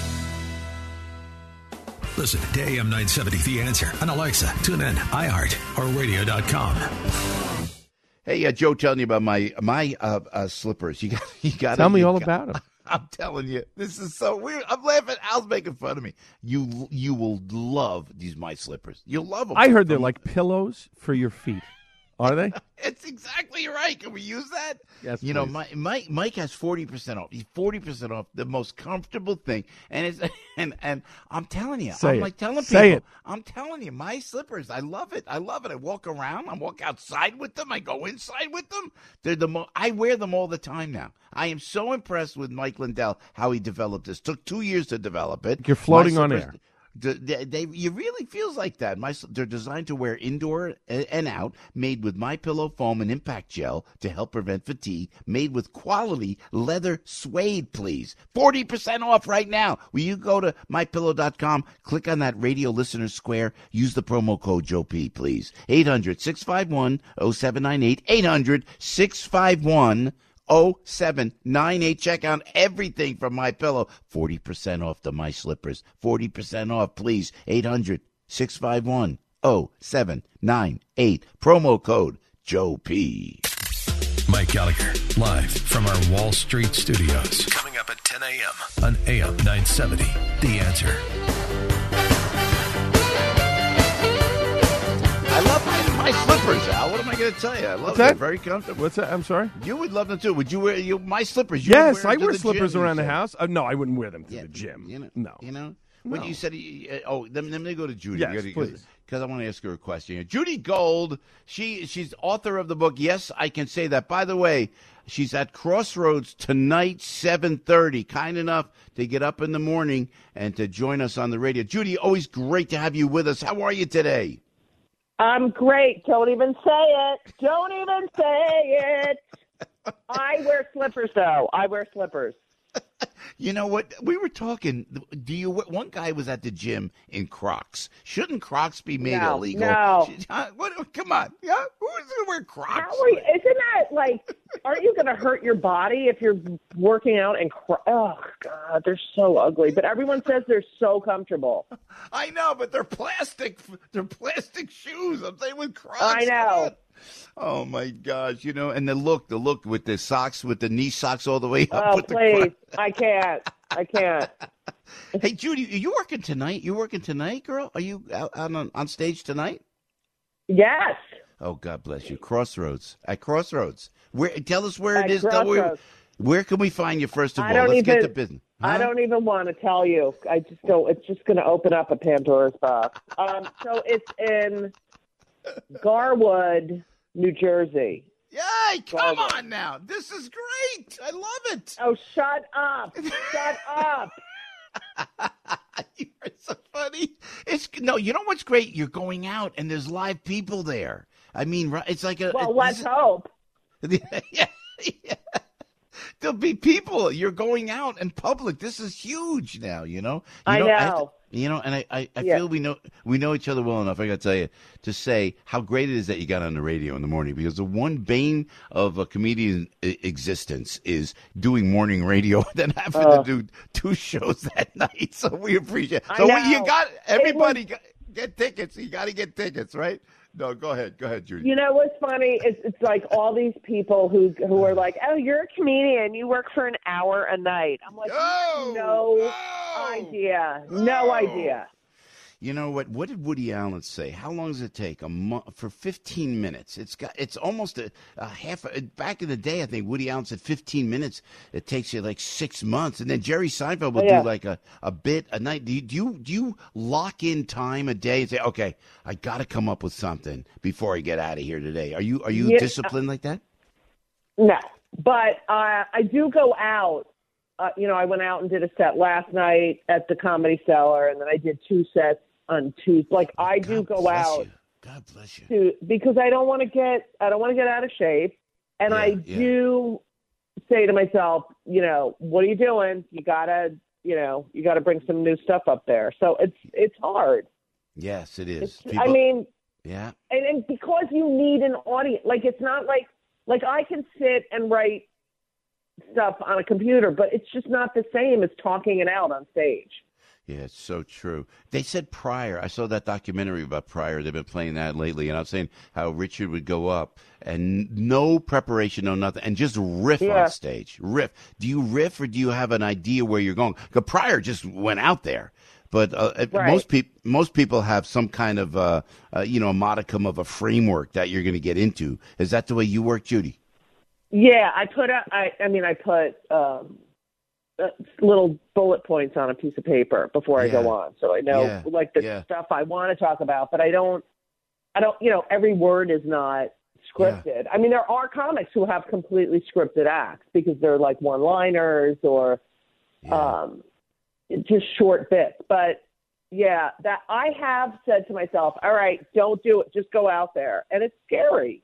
Listen to A M nine seventy The Answer on Alexa, TuneIn, iHeart, or radio dot com. Hey, uh, Joe, telling you about my my uh, uh, slippers. You got, you got. Tell me you all got, about them. I'm telling you, this is so weird. I'm laughing. Al's making fun of me. You you will love these my slippers. You'll love them. I heard they're like pillows for your feet. Are they? It's exactly right. Can we use that? Yes, You please. know, Mike, Mike, Mike has forty percent off. He's forty percent off, the most comfortable thing. And it's and and I'm telling you, Say I'm it. like telling Say people, it. I'm telling you, my slippers, I love it. I love it. I walk around. I walk outside with them. I go inside with them. They're the mo- I wear them all the time now. I am so impressed with Mike Lindell, how he developed this. Took two years to develop it. You're floating My on slippers- air. They, they, you really feels like that. My, they're designed to wear indoor and out, made with MyPillow foam and impact gel to help prevent fatigue, made with quality leather suede, please. forty percent off right now. Will you go to my pillow dot com, click on that radio listener square, use the promo code Joe P, please. eight hundred, six five one, oh seven nine eight, eight hundred, six five one, oh seven nine eight. Check out everything from MyPillow. forty percent off the My Slippers. forty percent off, please. eight hundred, six five one, oh seven nine eight. Promo code Joe P. Mike Gallagher, live from our Wall Street studios. Coming up at ten a.m. on A M nine seventy. The Answer. I love my, my slippers, Al. What am I going to tell you? I love What's them. that? Very comfortable. What's that? I'm sorry? You would love them, too. Would you wear you, my slippers? You Yes, would wear I them to wear the slippers gym, around you the said. house. Uh, no, I wouldn't wear them to Yeah, the gym. You know, no. You know? No. When you said, uh, oh, then, then they go to Judy. Yes, because, please. Because I want to ask her a question here. Judy Gold, she she's author of the book. Yes, I can say that. By the way, she's at Crossroads tonight, seven thirty. Kind enough to get up in the morning and to join us on the radio. Judy, always great to have you with us. How are you today? I'm great. Don't even say it. Don't even say it. I wear slippers, though. I wear slippers. You know what? We were talking. Do you? One guy was at the gym in Crocs. Shouldn't Crocs be made No, illegal? no. What, come on. Yeah, who is going to wear Crocs? How are you, isn't that like? Aren't you going to hurt your body if you're working out in Crocs? Oh God, they're so ugly. But everyone says they're so comfortable. I know, but they're plastic. They're plastic shoes. I'm saying with Crocs. I know. Oh my gosh, you know, and the look, the look with the socks, with the knee socks all the way up. Oh with the please, Crocs. I can't. I can't. Hey Judy, are you working tonight? You working tonight, girl? Are you out, out on, on stage tonight? Yes. Oh, God bless you. Crossroads. At Crossroads. Where? Tell us where At it is. Tell where, Crossroads. where can we find you, first of I all? don't Let's even, get to business. I Huh? don't even want to tell you. I just don't. It's just going to open up a Pandora's box. Um, so it's in Garwood, New Jersey. Yay! Come Garwood. on now. This is great. I love it. Oh, shut up. Shut up. You're so funny. It's no. You know what's great? You're going out and there's live people there. I mean, right- it's like a. Well, it- let's this- hope. yeah, yeah. There'll be people. You're going out in public. This is huge now. You know. You I I have know. to- you know, and I, I, I Yeah. feel we know we know each other well enough. I got to tell you to say how great it is that you got on the radio in the morning, because the one bane of a comedian's e- existence is doing morning radio and then having Uh. to do two shows that night. So we appreciate. I So know. we, you got everybody It got, get tickets. You got to get tickets, right? No, go ahead, go ahead, Judy. You know what's funny? It's it's like all these people who who are like, oh, you're a comedian. You work for an hour a night. I'm like, Oh, no oh, idea. No oh. idea. You know what? What did Woody Allen say? How long does it take? A month for fifteen minutes. It's got. It's almost a, a half. A, back in the day, I think Woody Allen said fifteen minutes. It takes you like six months, and then Jerry Seinfeld will Oh, yeah. do like a, a bit a night. Do you, do you do you lock in time a day and say, okay, I got to come up with something before I get out of here today? Are you are you Yeah. disciplined like that? No, but uh, I do go out. Uh, you know, I went out and did a set last night at the Comedy Cellar, and then I did two sets on Tuesday. Like I do God go bless out you. God bless you. to because I don't want to get I don't want to get out of shape, and Yeah, I yeah. do say to myself, you know, what are you doing? You gotta, you know, you gotta bring some new stuff up there. So it's it's hard. Yes, it is. It's, People- I mean, yeah. and, and because you need an audience, like it's not like like I can sit and write stuff on a computer, but it's just not the same as talking it out on stage. Yeah, it's so true. They said Pryor. I saw that documentary about Pryor. They've been playing that lately, and I was saying how Richard would go up and no preparation, no nothing, and just riff Yeah. on stage. Riff. Do you riff, or do you have an idea where you're going? Because Pryor just went out there. But uh, Right. most people, most people have some kind of, uh, uh, you know, a modicum of a framework that you're going to get into. Is that the way you work, Judy? Yeah, I put a, I, I mean, I put um, uh, little bullet points on a piece of paper before I Yeah. go on, so I know Yeah. like the Yeah. stuff I want to talk about. But I don't, I don't, you know, every word is not scripted. I mean, there are comics who have completely scripted acts because they're like one-liners or Yeah. um, just short bits. But yeah, that I have said to myself, all right, don't do it, just go out there, and it's scary.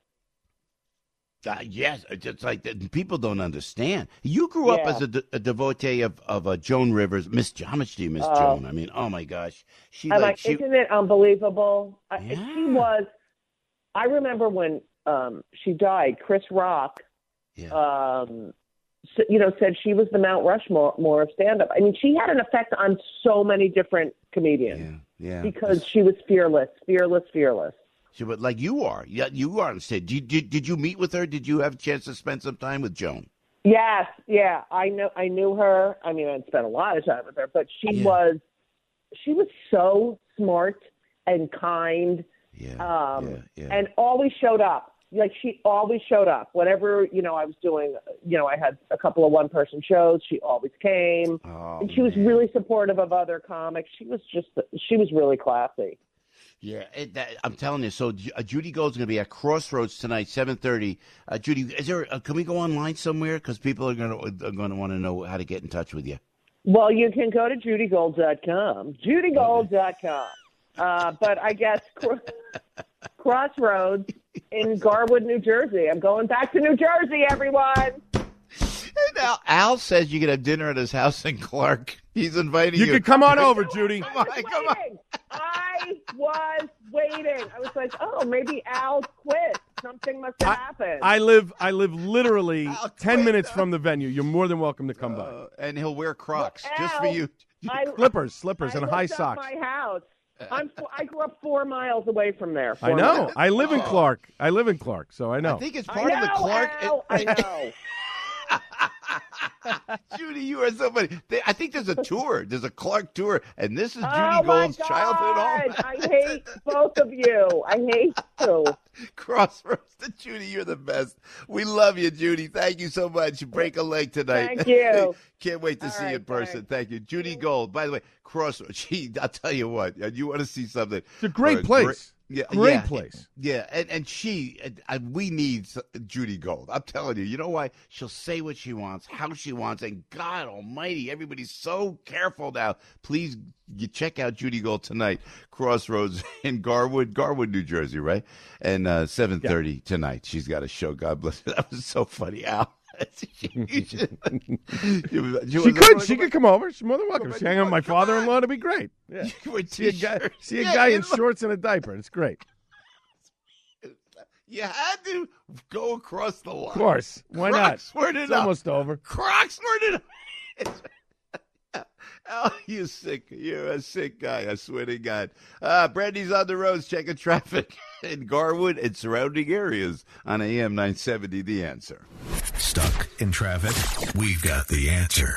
Uh, yes, it's just like that. People don't understand. You grew up Yeah. as a, de- a devotee of of uh, Joan Rivers, Miss How much do you miss Oh. Joan? I mean, oh my gosh, she I'm like like, she. isn't it unbelievable? I Yeah. She was. I remember when um, she died. Chris Rock Yeah. Um, so, you know, said she was the Mount Rushmore more of stand-up. I mean, she had an effect on so many different comedians. Yeah, yeah. Because she was fearless, fearless, fearless. She, but like you are. Yeah, you are on stage. Did, did, did you meet with her? Did you have a chance to spend some time with Joan? Yes, yeah. I know. I knew her. I mean, I didn't spend a lot of time with her, but she Yeah. was, she was so smart and kind. Yeah, um, yeah, yeah. And always showed up. Like, she always showed up. Whatever, you know, I was doing, you know, I had a couple of one-person shows. She always came. Oh, and she was man. really supportive of other comics. She was just, she was really classy. Yeah, it, that, I'm telling you. So uh, Judy Gold's going to be at Crossroads tonight, seven thirty. Uh, Judy, is there? Uh, can we go online somewhere? Because people are going to are going to want to know how to get in touch with you. Well, you can go to judy gold dot com, judy gold dot com. Uh, but I guess cro- Crossroads in Garwood, New Jersey. I'm going back to New Jersey, everyone. Now, Al says you can have dinner at his house in Clark. He's inviting You you. could come on over, Judy. Come on, come on. I was waiting. I was like, oh, maybe Al quit. Something must have happened. I live I live literally ten minutes from the venue. You're more than welcome to come by. Uh, and he'll wear Crocs Well, just for Al, you. I, Slippers, slippers, I and high looked up socks. my house. I'm. f- I grew up four miles away from there. I Four know. miles. I live in Clark. I live in Clark, so I know. I think it's I part of the know, Clark. Al, I know. Judy, you are so funny. They, I think there's a tour. There's a Clark tour, and this is Judy Oh, Gold's my childhood God. home. I hate both of you. I hate you. Crossroads to Judy, you're the best. We love you, Judy. Thank you so much. You break a leg tonight. Thank you. Can't wait to All see right, you in person. thanks. Thank you. Judy Gold. By the way, Crossroads. She, I'll tell you what. You want to see something. It's a great Uh, place. great- Yeah, Great yeah, place. Yeah, and and she, uh, we need Judy Gold. I'm telling you. You know why? She'll say what she wants, how she wants, and God Almighty, everybody's so careful now. Please, you check out Judy Gold tonight, Crossroads in Garwood, Garwood, New Jersey, right? And uh, seven thirty yeah. tonight. She's got a show. God bless her. That was so funny, Al. she, you should, you, you she could. She could come over. She's more than welcome. She hang out with my father-in-law. It'd be great. Yeah. See a guy, see a Yeah, guy you in know- shorts and a diaper. It's great. You had to go across the line. Of course. Why Crocs not? weren't It's enough. almost over. Crocs weren't enough. Oh, you sick. You're a sick guy, I swear to God. Uh, Brandy's on the roads checking traffic in Garwood and surrounding areas on A M nine seventy, The Answer. Stuck in traffic? We've got the answer.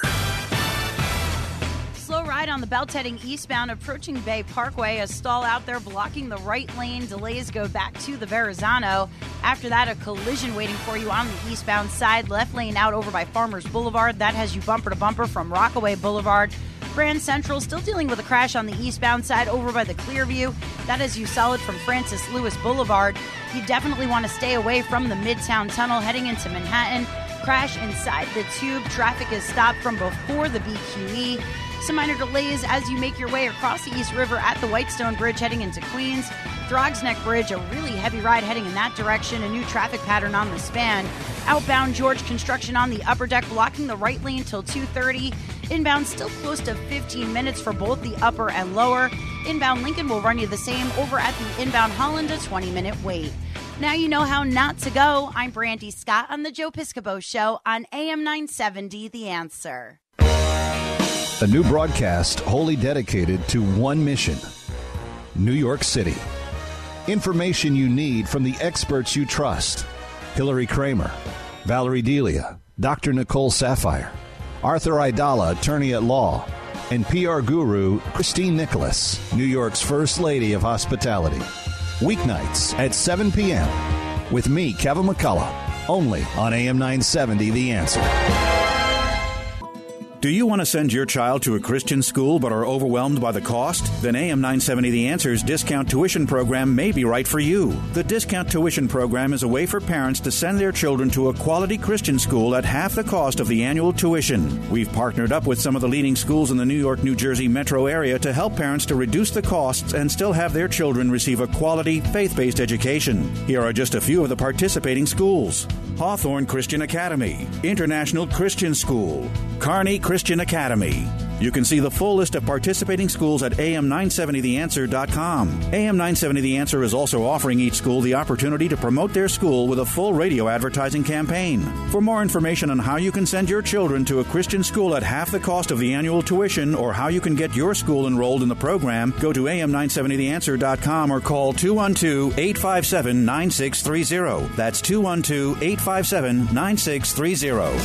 Slow ride on the belt heading eastbound approaching Bay Parkway. A stall out there blocking the right lane. Delays go back to the Verrazano. After that, a collision waiting for you on the eastbound side. Left lane out over by Farmers Boulevard. That has you bumper to bumper from Rockaway Boulevard. Grand Central still dealing with a crash on the eastbound side over by the Clearview. That has you solid from Francis Lewis Boulevard. You definitely want to stay away from the Midtown Tunnel heading into Manhattan. Crash inside the tube. Traffic is stopped from before the B Q E. Some minor delays as you make your way across the East River at the Whitestone Bridge heading into Queens. Throgs Neck Bridge, a really heavy ride heading in that direction. A new traffic pattern on the span. Outbound George construction on the upper deck blocking the right lane till two thirty. Inbound still close to fifteen minutes for both the upper and lower. Inbound Lincoln will run you the same over at the inbound Holland, a twenty minute wait. Now you know how not to go. I'm Brandy Scott on the Joe Piscopo Show on A M nine seventy, The Answer. A new broadcast wholly dedicated to one mission: New York City. Information you need from the experts you trust: Hillary Kramer, Valerie Delia, Doctor Nicole Sapphire, Arthur Aidala, attorney at law, and P R guru Christine Nicholas, New York's First Lady of Hospitality. Weeknights at seven p.m. with me, Kevin McCullough, only on A M nine seventy, The Answer. Do you want to send your child to a Christian school but are overwhelmed by the cost? Then A M nine seventy The Answer's discount tuition program may be right for you. The discount tuition program is a way for parents to send their children to a quality Christian school at half the cost of the annual tuition. We've partnered up with some of the leading schools in the New York, New Jersey metro area to help parents to reduce the costs and still have their children receive a quality, faith-based education. Here are just a few of the participating schools: Hawthorne Christian Academy, International Christian School, Kearney Christian Academy, You can see the full list of participating schools at A M nine seventy the answer dot com. A M nine seventy The Answer is also offering each school the opportunity to promote their school with a full radio advertising campaign. For more information on how you can send your children to a Christian school at half the cost of the annual tuition or how you can get your school enrolled in the program, go to A M nine seventy the answer dot com or call two one two, eight five seven, nine six three zero. That's two one two, eight five seven, nine six three zero.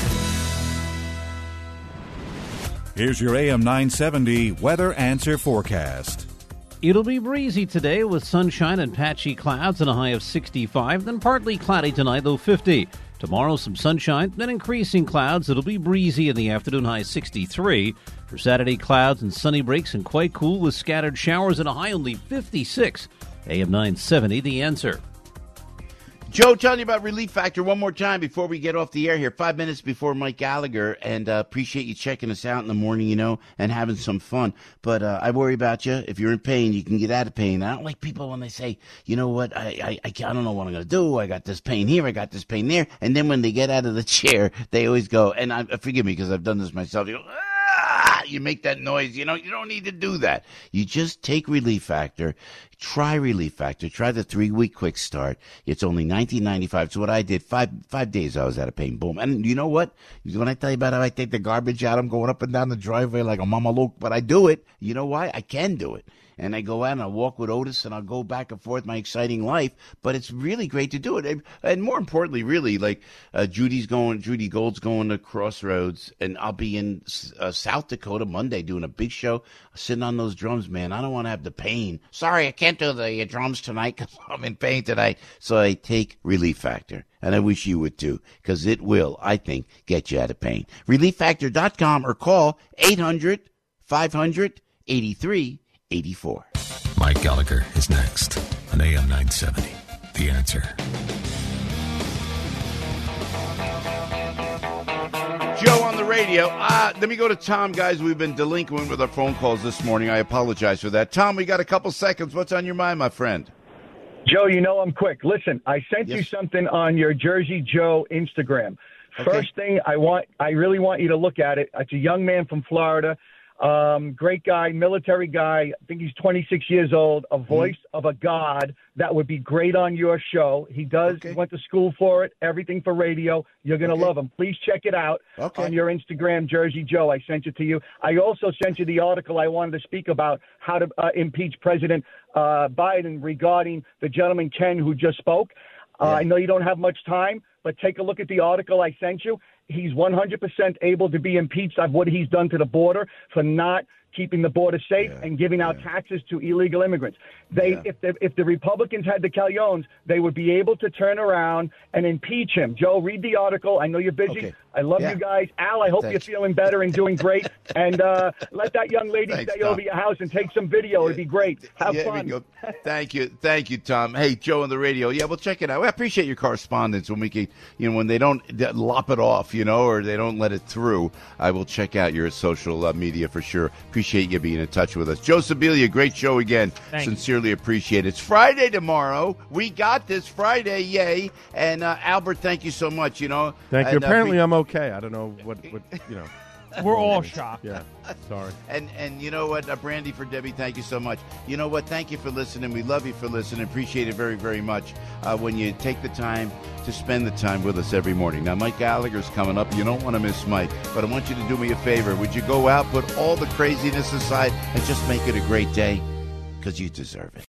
Here's your A M nine seventy Weather Answer forecast. It'll be breezy today with sunshine and patchy clouds and a high of sixty-five, then partly cloudy tonight, low fifty. Tomorrow, some sunshine, then increasing clouds. It'll be breezy in the afternoon, high sixty-three. For Saturday, clouds and sunny breaks and quite cool with scattered showers and a high only fifty-six. A M nine seventy, The Answer. Joe, telling you about Relief Factor one more time before we get off the air here. Five minutes before Mike Gallagher, and uh, appreciate you checking us out in the morning, you know, and having some fun. But uh, I worry about you. If you're in pain, you can get out of pain. I don't like people when they say, you know what, I I, I don't know what I'm going to do. I got this pain here, I got this pain there. And then when they get out of the chair, they always go, and I, forgive me because I've done this myself, you go, ah, you make that noise. You know, you don't need to do that. You just take Relief Factor. Try Relief Factor. Try the three-week quick start. It's only nineteen ninety-five. So what I did, five five days I was out of pain. Boom. And you know what? When I tell you about how I take the garbage out, I'm going up and down the driveway like a mama Luke. But I do it. You know why? I can do it. And I go out and I walk with Otis and I'll go back and forth my exciting life. But it's really great to do it. And more importantly, really, like uh, Judy's going, Judy Gold's going to Crossroads, and I'll be in uh, South Dakota Monday doing a big show, sitting on those drums, man. I don't want to have the pain. Sorry, I can't do the uh, drums tonight because I'm in pain tonight. So I take Relief Factor. And I wish you would too, because it will, I think, get you out of pain. relief factor dot com or call eight hundred, five hundred, eighty-three eighty-four. Mike Gallagher is next on A M nine seventy. The Answer. Joe on the radio. Uh, let me go to Tom, guys. We've been delinquent with our phone calls this morning. I apologize for that. Tom, we got a couple seconds. What's on your mind, my friend? Joe, you know I'm quick. Listen, I sent Yes. you something on your Jersey Joe Instagram. Okay. First thing I want, I really want you to look at it. It's a young man from Florida. Um, great guy, military guy. I think he's twenty-six years old, a voice mm-hmm. of a god that would be great on your show. He does, okay. went to school for it, everything for radio. You're going to okay. love him. Please check it out okay. on your Instagram, Jersey Joe. I sent it to you. I also sent you the article I wanted to speak about, how to uh, impeach President uh, Biden regarding the gentleman, Ken, who just spoke. Uh, yeah. I know you don't have much time, but take a look at the article I sent you. He's one hundred percent able to be impeached of what he's done to the border for not keeping the border safe yeah, and giving out yeah. taxes to illegal immigrants. They, yeah. if the if the Republicans had the Calhones, they would be able to turn around and impeach him. Joe, read the article. I know you're busy. Okay. I love yeah. you guys. Al, I hope Thanks. You're feeling better and doing great. And uh, let that young lady Thanks, stay Tom. Over your house and take some video. Yeah. It'd be great. Have yeah, fun. Thank you. Thank you, Tom. Hey, Joe on the radio. Yeah, we'll check it out. I appreciate your correspondence when we can, you know, when they don't lop it off, you know, or they don't let it through. I will check out your social uh, media for sure. Appreciate you being in touch with us. Joe Sibilia, great show again. Thanks. Sincerely appreciate it. It's Friday tomorrow. We got this Friday, yay. And uh, Albert, thank you so much, you know. Thank you. And, Apparently uh, I'm okay. I don't know what, what you know. We're all shocked. Yeah, sorry. And and you know what, uh, Brandy for Debbie, thank you so much. You know what, thank you for listening. We love you for listening. Appreciate it very, very much uh, when you take the time to spend the time with us every morning. Now, Mike Gallagher's coming up. You don't want to miss Mike, but I want you to do me a favor. Would you go out, put all the craziness aside, and just make it a great day? Because you deserve it.